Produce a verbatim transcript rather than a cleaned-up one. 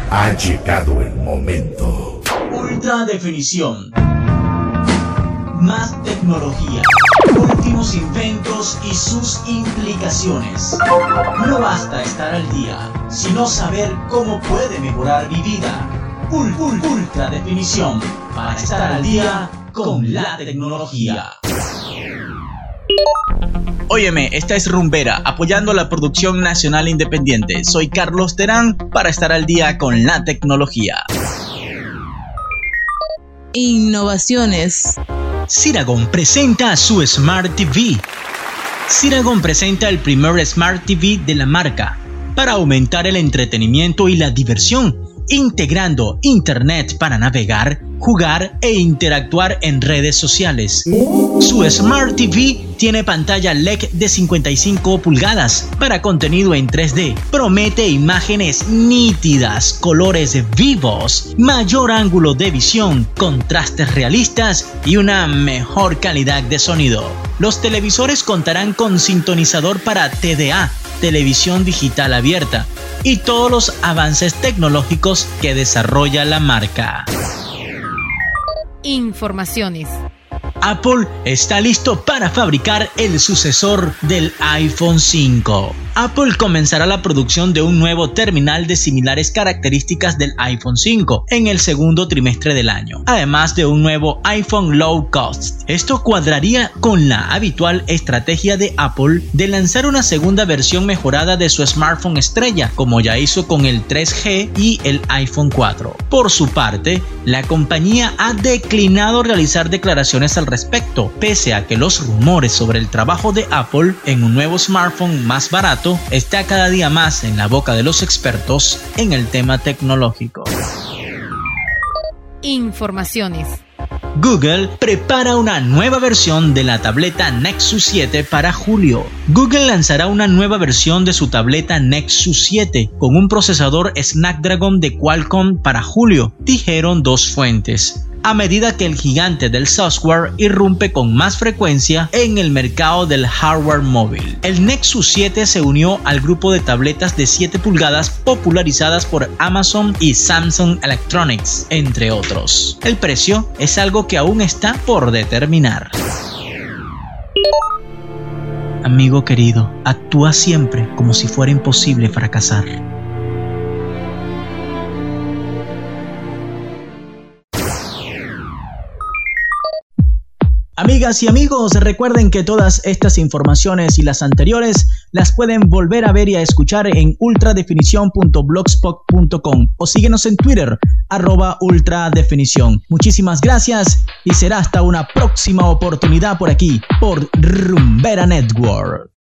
Ha llegado el momento. Ultra definición. Más tecnología. Últimos inventos y sus implicaciones. No basta estar al día, sino saber cómo puede mejorar mi vida. Ul- ul- ultra definición. Para estar al día con la tecnología. Óyeme, esta es Rumbera, apoyando la producción nacional independiente. Soy Carlos Terán para estar al día con la tecnología. Innovaciones. Ceragon presenta su Smart T V. Ceragon presenta el primer Smart T V de la marca para aumentar el entretenimiento y la diversión, integrando internet para navegar, jugar e interactuar en redes sociales. Su Smart T V tiene pantalla L E D de cincuenta y cinco pulgadas para contenido en tres D. Promete imágenes nítidas, colores vivos, mayor ángulo de visión, contrastes realistas y una mejor calidad de sonido. Los televisores contarán con sintonizador para T D A, televisión digital abierta, y todos los avances tecnológicos que desarrolla la marca. Informaciones. Apple está listo para fabricar el sucesor del iPhone cinco. Apple comenzará la producción de un nuevo terminal de similares características del iPhone cinco en el segundo trimestre del año, además de un nuevo iPhone Low Cost. Esto cuadraría con la habitual estrategia de Apple de lanzar una segunda versión mejorada de su smartphone estrella, como ya hizo con el tres G y el iPhone cuatro. Por su parte, la compañía ha declinado realizar declaraciones al respecto, pese a que los rumores sobre el trabajo de Apple en un nuevo smartphone más barato está cada día más en la boca de los expertos en el tema tecnológico. Informaciones. Google prepara una nueva versión de la tableta Nexus siete para julio. Google lanzará una nueva versión de su tableta Nexus siete con un procesador Snapdragon de Qualcomm para julio, dijeron dos fuentes, a medida que el gigante del software irrumpe con más frecuencia en el mercado del hardware móvil. El Nexus siete se unió al grupo de tabletas de siete pulgadas popularizadas por Amazon y Samsung Electronics, entre otros. El precio es algo que aún está por determinar. Amigo querido, actúa siempre como si fuera imposible fracasar. Amigas y amigos, recuerden que todas estas informaciones y las anteriores las pueden volver a ver y a escuchar en ultradefinición punto blogspot punto com o síguenos en Twitter, arroba ultradefinición. Muchísimas gracias y será hasta una próxima oportunidad por aquí, por Rumbera Network.